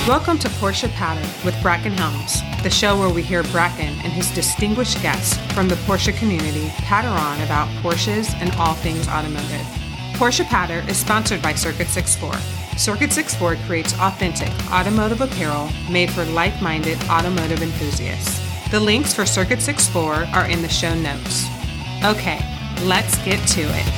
Welcome to Porsche Patter with Bracken Helms, the show where we hear Bracken and his distinguished guests from the Porsche community patter on about Porsches and all things automotive. Porsche Patter is sponsored by Circuit 64. Circuit 64 creates authentic automotive apparel made for like-minded automotive enthusiasts. The links for Circuit 64 are in the show notes. Okay, let's get to it.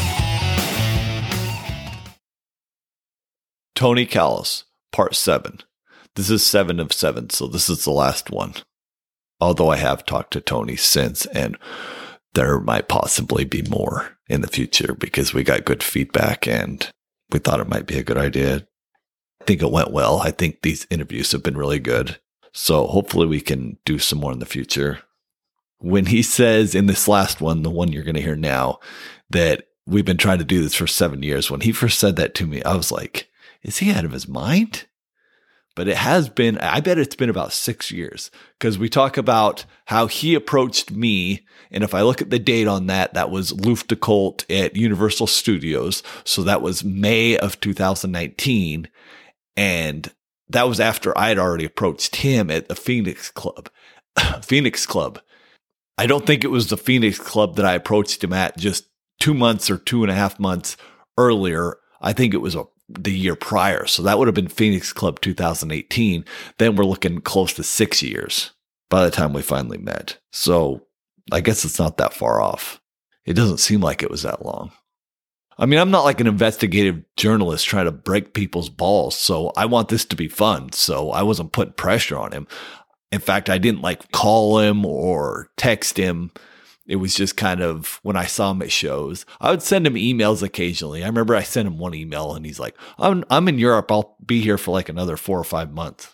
Tony Callis, Part 7. This is 7 of 7, so this is the last one. Although I have talked to Tony since, and there might possibly be more in the future because we got good feedback and we thought it might be a good idea. I think it went well. I think these interviews have been really good. So hopefully we can do some more in the future. When he says in this last one, the one you're going to hear now, that we've been trying to do this for 7 years, when he first said that to me, I was like, is he out of his mind? But it has been, I bet it's been about 6 years, because we talk about how he approached me. And if I look at the date on that, that was Luft de Colt at Universal Studios. So that was May of 2019. And that was after I had already approached him at the Phoenix Club. Phoenix Club. I don't think it was the Phoenix Club that I approached him at just 2 months or 2.5 months earlier. I think it was the year prior. So that would have been Phoenix Club 2018. Then we're looking close to 6 years by the time we finally met. So I guess it's not that far off. It doesn't seem like it was that long. I mean, I'm not like an investigative journalist trying to break people's balls. So I want this to be fun. So I wasn't putting pressure on him. In fact, I didn't like call him or text him. It was just kind of when I saw him at shows, I would send him emails occasionally. I remember I sent him one email and he's like, I'm in Europe. I'll be here for like another 4 or 5 months.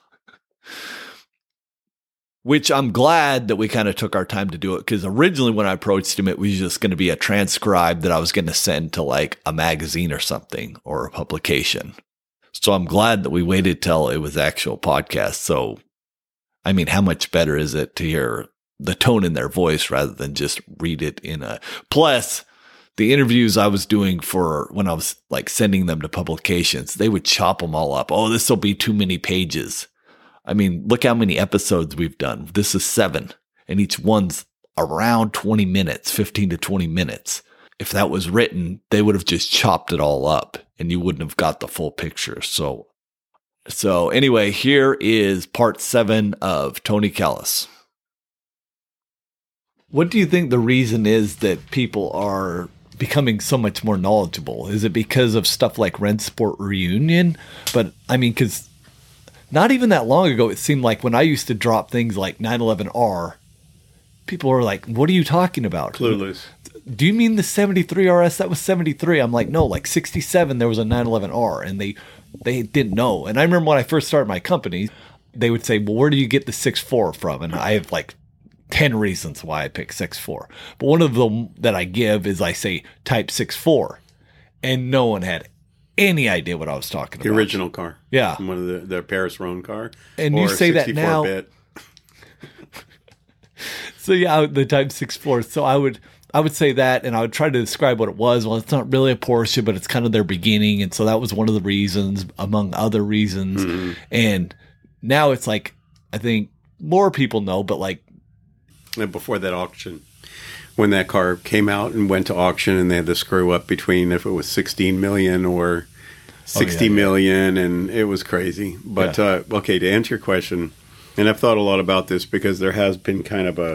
Which I'm glad that we kind of took our time to do it, because originally when I approached him, it was just going to be a transcribe that I was going to send to like a magazine or something or a publication. So I'm glad that we waited till it was actual podcast. So, I mean, how much better is it to hear the tone in their voice rather than just read it in a, plus the interviews I was doing for when I was like sending them to publications, they would chop them all up. Oh, this will be too many pages. I mean, look how many episodes we've done. This is 7 and each one's around 20 minutes, 15 to 20 minutes. If that was written, they would have just chopped it all up and you wouldn't have got the full picture. So anyway, here is part 7 of Tony Callis. What do you think the reason is that people are becoming so much more knowledgeable? Is it because of stuff like Rennsport Reunion? But I mean, because not even that long ago, it seemed like when I used to drop things like 911R, people were like, what are you talking about? Clueless. Do you mean the 73 RS? That was 73. I'm like, no, like 67, there was a 911R, and they didn't know. And I remember when I first started my company, they would say, well, where do you get the 6.4 from? And I have like 10 reasons why I pick 6.4. But one of them that I give is I say type 6.4. And no one had any idea what I was talking about. The original car. Yeah. One of the Paris Rhone car. And you say that now. Bit. So yeah, the type 6.4. So I would say that, and I would try to describe what it was. Well, it's not really a Porsche, but it's kind of their beginning. And so that was one of the reasons, among other reasons. Mm-hmm. And now it's like, I think more people know, but like, and before that auction, when that car came out and went to auction and they had to screw up between if it was 16 million or 60 million, and it was crazy. But, okay, to answer your question, and I've thought a lot about this because there has been kind of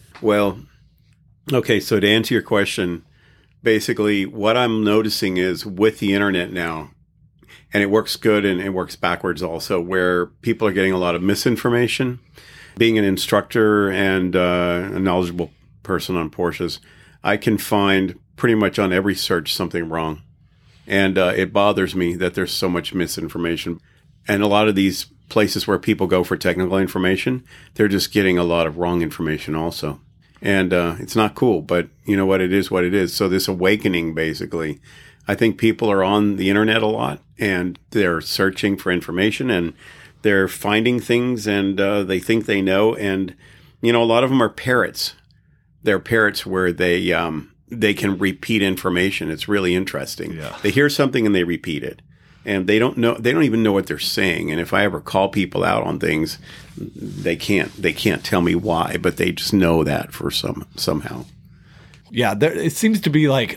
so to answer your question, basically what I'm noticing is with the internet now, and it works good and it works backwards also, where people are getting a lot of misinformation. Being an instructor and a knowledgeable person on Porsches, I can find pretty much on every search something wrong. And it bothers me that there's so much misinformation. And a lot of these places where people go for technical information, they're just getting a lot of wrong information also. And it's not cool, but you know what, it is what it is. So this awakening, basically, I think people are on the internet a lot and they're searching for information and they're finding things and they think they know. And, you know, a lot of them are parrots. They're parrots where they can repeat information. It's really interesting. Yeah. They hear something and they repeat it. and they don't even know what they're saying. And if I ever call people out on things, they can't tell me why, but they just know that for somehow. Yeah, it seems to be like,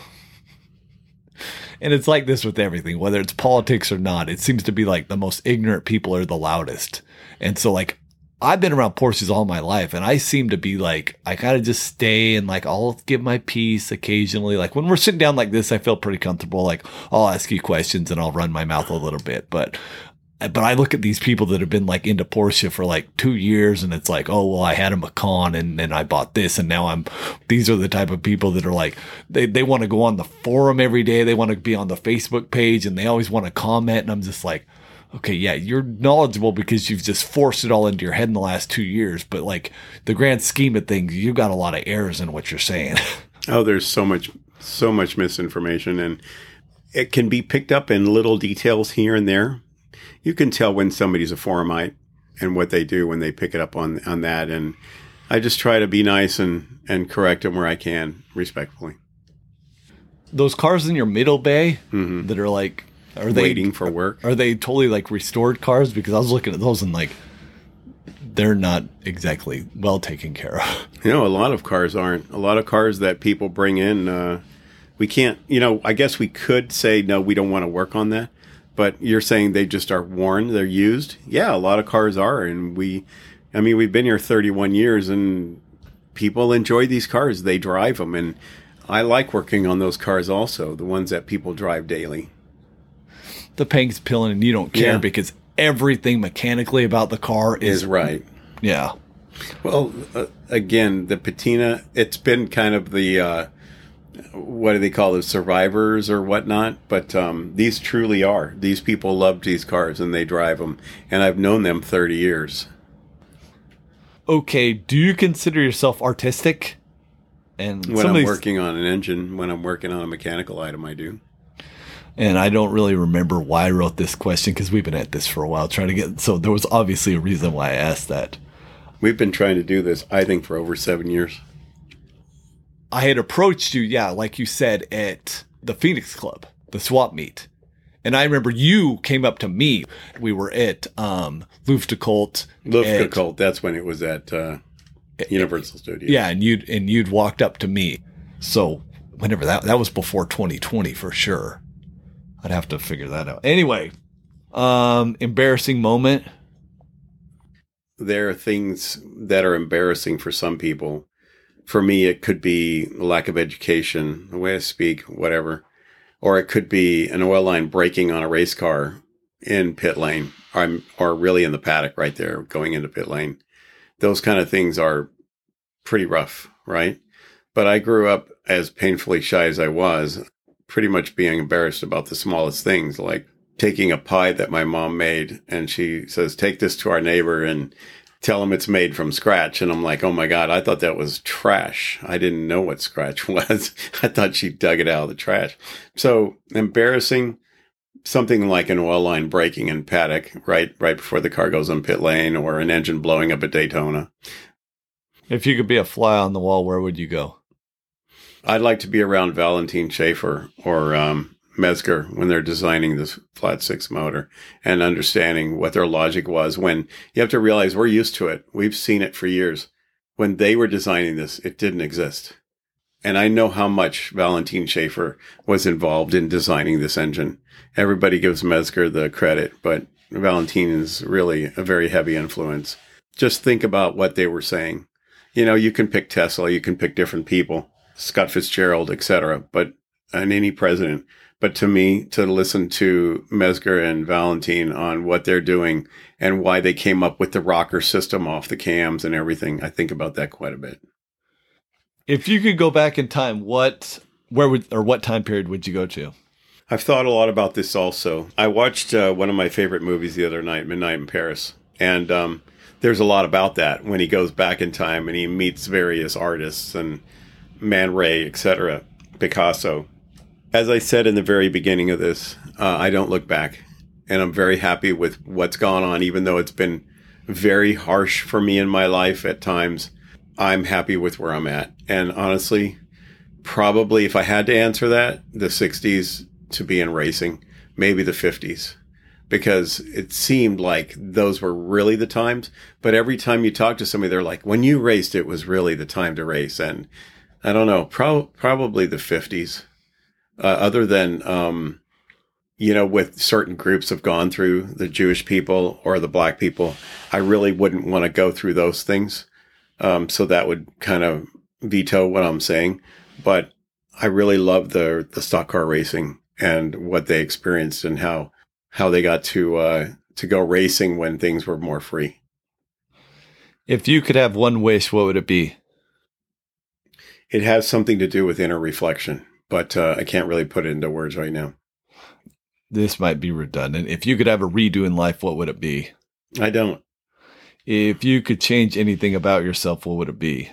and it's like this with everything, whether it's politics or not. It seems to be like the most ignorant people are the loudest. And so like, I've been around Porsches all my life, and I seem to be like, I gotta just stay and like, I'll give my piece occasionally. Like when we're sitting down like this, I feel pretty comfortable. Like I'll ask you questions and I'll run my mouth a little bit, but I look at these people that have been like into Porsche for like 2 years, and it's like, oh, well, I had a Macan and I bought this, and now these are the type of people that are like, they want to go on the forum every day. They want to be on the Facebook page, and they always want to comment. And I'm just like, okay, yeah, you're knowledgeable because you've just forced it all into your head in the last 2 years. But like the grand scheme of things, you've got a lot of errors in what you're saying. Oh, there's so much misinformation, and it can be picked up in little details here and there. You can tell when somebody's a forumite and what they do when they pick it up on that. And I just try to be nice and correct them where I can, respectfully. Those cars in your middle bay that are like, are they waiting for work? Are they totally like restored cars? Because I was looking at those and like, they're not exactly well taken care of. You know, a lot of cars aren't. A lot of cars that people bring in, we can't, I guess we could say, no, we don't want to work on that. But you're saying they just are worn, they're used? Yeah, a lot of cars are. And we've been here 31 years, and people enjoy these cars. They drive them. And I like working on those cars also, the ones that people drive daily. The paint's peeling and you don't care because everything mechanically about the car is right. Yeah. Well, again, the patina, it's been kind of the... what do they call it, survivors or whatnot? But these truly are. These people love these cars and they drive them. And I've known them 30 years. Okay, do you consider yourself artistic? And when I'm working on an engine, when I'm working on a mechanical item, I do. And I don't really remember why I wrote this question because we've been at this for a while trying to get... So there was obviously a reason why I asked that. We've been trying to do this, I think, for over 7 years. I had approached you, like you said, at the Phoenix Club, the swap meet. And I remember you came up to me. We were at Luftgekühlt. Luftgekühlt, that's when it was at Universal Studios. Yeah, and you'd walked up to me. So whenever that was before 2020 for sure. I'd have to figure that out. Anyway, embarrassing moment. There are things that are embarrassing for some people. For me, it could be lack of education, the way I speak, whatever. Or it could be an oil line breaking on a race car in pit lane, or really in the paddock right there, going into pit lane. Those kind of things are pretty rough, right? But I grew up, as painfully shy as I was, pretty much being embarrassed about the smallest things, like taking a pie that my mom made, and she says, take this to our neighbor and tell him it's made from scratch. And I'm like, oh my God, I thought that was trash. I didn't know what scratch was. I thought she dug it out of the trash. So embarrassing, something like an oil line breaking in paddock right before the car goes on pit lane, or an engine blowing up at Daytona. If you could be a fly on the wall, where would you go? I'd like to be around Valentin Schaefer or Mezger when they're designing this flat six motor and understanding what their logic was. When you have to realize we're used to it. We've seen it for years. When they were designing this, it didn't exist. And I know how much Valentin Schaefer was involved in designing this engine. Everybody gives Mezger the credit, but Valentin is really a very heavy influence. Just think about what they were saying. You can pick Tesla, you can pick different people, Scott Fitzgerald, etc., and any president. But to me, to listen to Mezger and Valentin on what they're doing and why they came up with the rocker system off the cams and everything, I think about that quite a bit. If you could go back in time, what time period would you go to? I've thought a lot about this also. I watched one of my favorite movies the other night, Midnight in Paris. And there's a lot about that when he goes back in time and he meets various artists and Man Ray, etc., Picasso. As I said in the very beginning of this, I don't look back. And I'm very happy with what's gone on, even though it's been very harsh for me in my life at times. I'm happy with where I'm at. And honestly, probably if I had to answer that, the 60s to be in racing. maybe the 50s, because it seemed like those were really the times. But every time you talk to somebody, they're like, when you raced, it was really the time to race. And I don't know, probably the 50s, other than, with certain groups have gone through, the Jewish people or the black people, I really wouldn't want to go through those things. So that would kind of veto what I'm saying. But I really love the stock car racing and what they experienced and how they got to go racing when things were more free. If you could have one wish, what would it be? It has something to do with inner reflection, but I can't really put it into words right now. This might be redundant. If you could have a redo in life, what would it be? I don't. If you could change anything about yourself, what would it be?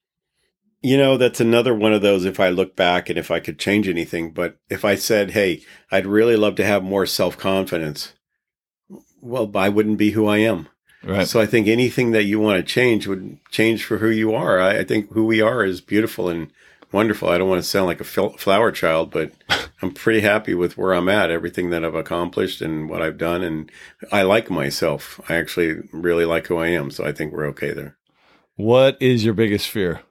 That's another one of those, if I look back and if I could change anything. But if I said, hey, I'd really love to have more self-confidence, well, I wouldn't be who I am. Right. So I think anything that you want to change would change for who you are. I think who we are is beautiful and wonderful. I don't want to sound like a flower child, but I'm pretty happy with where I'm at, everything that I've accomplished and what I've done. And I like myself. I actually really like who I am. So I think we're okay there. What is your biggest fear?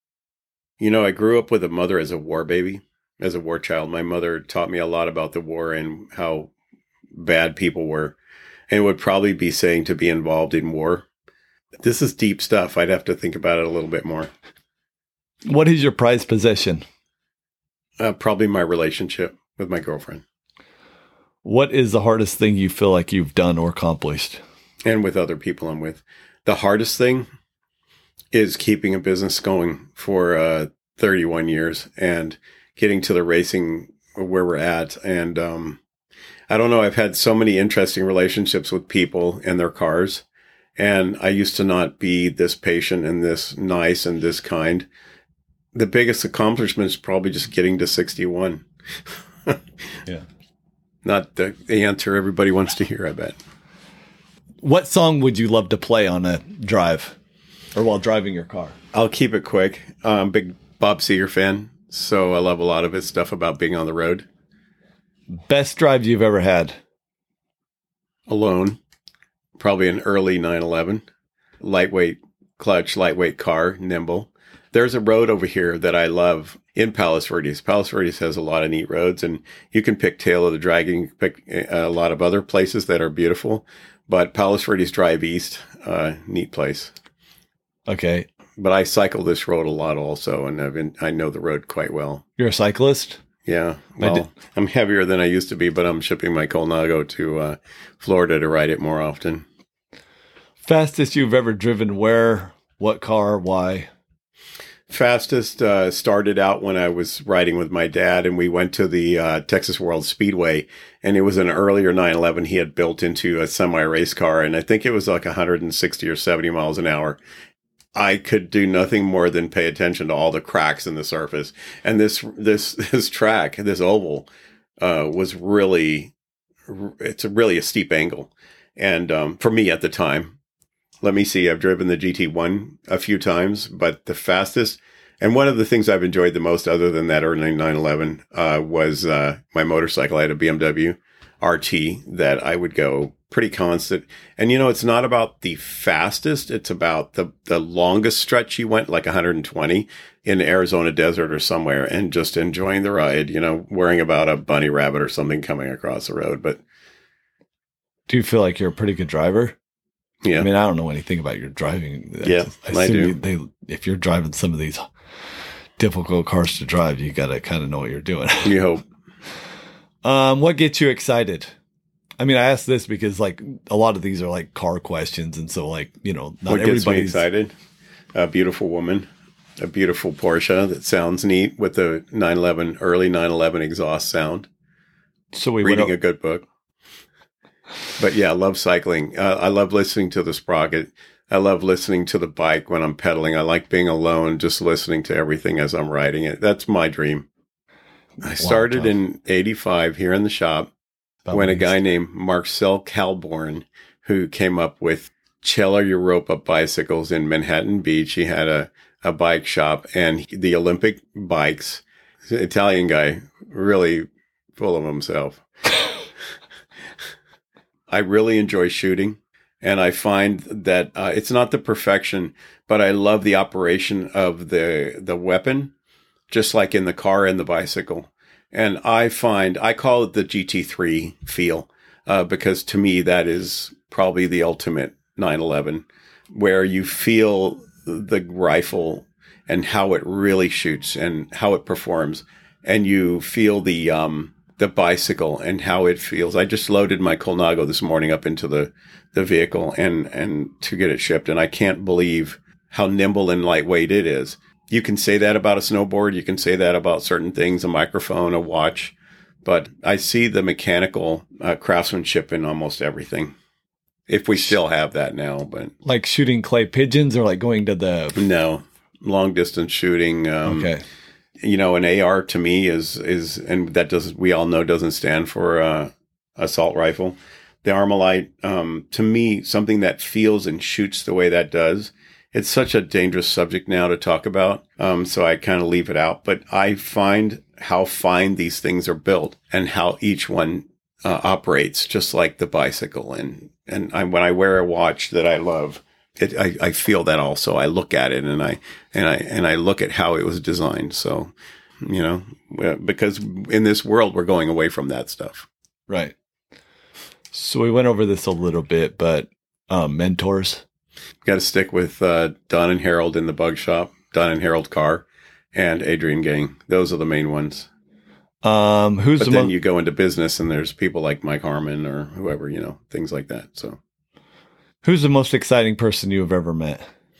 I grew up with a mother as a war baby, as a war child. My mother taught me a lot about the war and how bad people were. And it would probably be saying to be involved in war. This is deep stuff. I'd have to think about it a little bit more. What is your prized possession? Probably my relationship with my girlfriend. What is the hardest thing you feel like you've done or accomplished? And with other people I'm with. The hardest thing is keeping a business going for 31 years and getting to the racing where we're at. And I don't know, I've had so many interesting relationships with people and their cars. And I used to not be this patient and this nice and this kind. The biggest accomplishment is probably just getting to 61. Yeah. Not the answer everybody wants to hear, I bet. What song would you love to play on a drive or while driving your car? I'll keep it quick. I'm a big Bob Seger fan, so I love a lot of his stuff about being on the road. Best drive you've ever had? Alone. Probably an early 911. Lightweight clutch, lightweight car, nimble. There's a road over here that I love in Palos Verdes. Palos Verdes has a lot of neat roads, and you can pick Tail of the Dragon. You can pick a lot of other places that are beautiful, but Palos Verdes Drive East, neat place. Okay. But I cycle this road a lot also, and I know the road quite well. You're a cyclist? Yeah. Well, I'm heavier than I used to be, but I'm shipping my Colnago to Florida to ride it more often. Fastest you've ever driven where? What car? Why? Fastest started out when I was riding with my dad, and we went to the Texas World Speedway, and it was an earlier 911 he had built into a semi-race car, and I think it was like 160 or 70 miles an hour. I could do nothing more than pay attention to all the cracks in the surface, and this track, this oval, was really, it's really a steep angle, and for me at the time. Let me see. I've driven the GT1 a few times, but the fastest, and one of the things I've enjoyed the most other than that early 911 was my motorcycle. I had a BMW RT that I would go pretty constant. And, it's not about the fastest. It's about the longest stretch you went, like 120 in the Arizona desert or somewhere, and just enjoying the ride, worrying about a bunny rabbit or something coming across the road. But do you feel like you're a pretty good driver? Yeah. I mean, I don't know anything about your driving. I do. If you're driving some of these difficult cars to drive, you got to kind of know what you're doing. You hope. What gets you excited? I mean, I ask this because like a lot of these are like car questions. And so like, not what gets me excited? A beautiful woman, a beautiful Porsche that sounds neat with the early 911 exhaust sound. So reading a good book. But yeah, I love cycling. I love listening to the sprocket. I love listening to the bike when I'm pedaling. I like being alone, just listening to everything as I'm riding it. That's my dream. I started in 85 here in the shop when a guy named Marcel Calborn, who came up with Cella Europa bicycles in Manhattan Beach. He had a bike shop, and the Olympic bikes, Italian guy, really full of himself. I really enjoy shooting. And I find that it's not the perfection, but I love the operation of the weapon, just like in the car and the bicycle. And I call it the GT3 feel, because to me, that is probably the ultimate 911, where you feel the rifle and how it really shoots and how it performs. And you feel the bicycle and how it feels. I just loaded my Colnago this morning up into the vehicle and to get it shipped. And I can't believe how nimble and lightweight it is. You can say that about a snowboard. You can say that about certain things, a microphone, a watch. But I see the mechanical craftsmanship in almost everything. If we still have that now, but like shooting clay pigeons or like going to the long distance shooting. Okay. You know, an AR to me is and that we all know doesn't stand for assault rifle. The Armalite, to me, something that feels and shoots the way that does. It's such a dangerous subject now to talk about, so I kind of leave it out. But I find how fine these things are built and how each one operates, just like the bicycle. And when I wear a watch that I love, I feel that also. I look at it and I look at how it was designed. So, you know, because in this world we're going away from that stuff. Right. So we went over this a little bit, but mentors. Got to stick with Don and Harold in the Bug Shop, Don and Harold Carr, and Adrian Gang. Those are the main ones. Then you go into business and there's people like Mike Harmon or whoever, you know, things like that. So, who's the most exciting person you have ever met?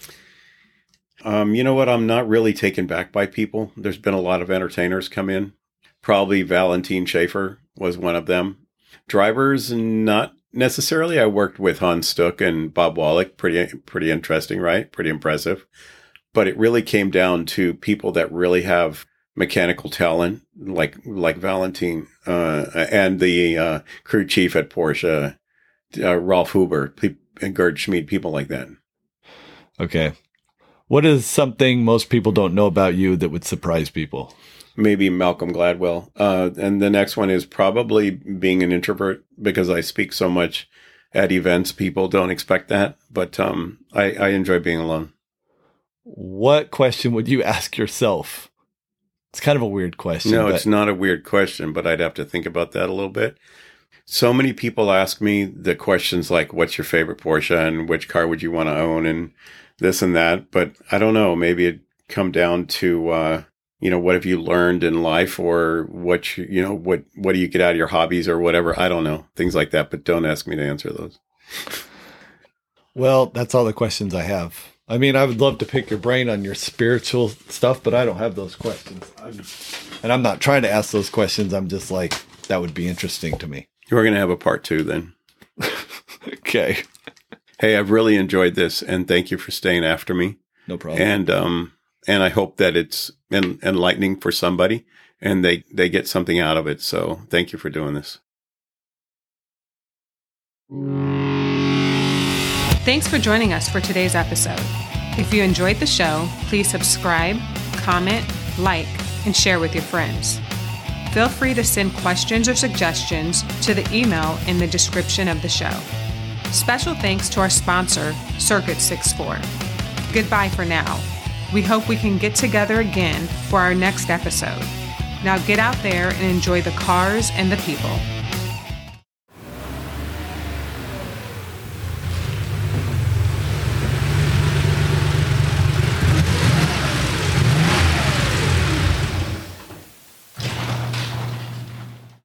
You know what? I'm not really taken back by people. There's been a lot of entertainers come in. Probably Valentin Schaefer was one of them. Drivers, not necessarily. I worked with Hans Stuck and Bob Wallach. Pretty interesting, right? Pretty impressive. But it really came down to people that really have mechanical talent, like Valentin, and the crew chief at Porsche, Rolf Huber, and Gerd Schmid, people like that. Okay. What is something most people don't know about you that would surprise people? Maybe Malcolm Gladwell. And the next one is probably being an introvert, because I speak so much at events. People don't expect that, but I enjoy being alone. What question would you ask yourself? It's kind of a weird question. No, it's not a weird question, but I'd have to think about that a little bit. So many people ask me the questions like, what's your favorite Porsche and which car would you want to own and this and that. But I don't know, maybe it'd come down to, you know, what have you learned in life, or what do you get out of your hobbies or whatever? I don't know, things like that, but don't ask me to answer those. Well, that's all the questions I have. I mean, I would love to pick your brain on your spiritual stuff, but I don't have those questions. I'm not trying to ask those questions. I'm just like, that would be interesting to me. We're going to have a part 2 then. Okay. Hey, I've really enjoyed this, and thank you for staying after me. No problem. And I hope that it's enlightening for somebody and they get something out of it. So thank you for doing this. Thanks for joining us for today's episode. If you enjoyed the show, please subscribe, comment, like, and share with your friends. Feel free to send questions or suggestions to the email in the description of the show. Special thanks to our sponsor, Circuit 64. Goodbye for now. We hope we can get together again for our next episode. Now get out there and enjoy the cars and the people.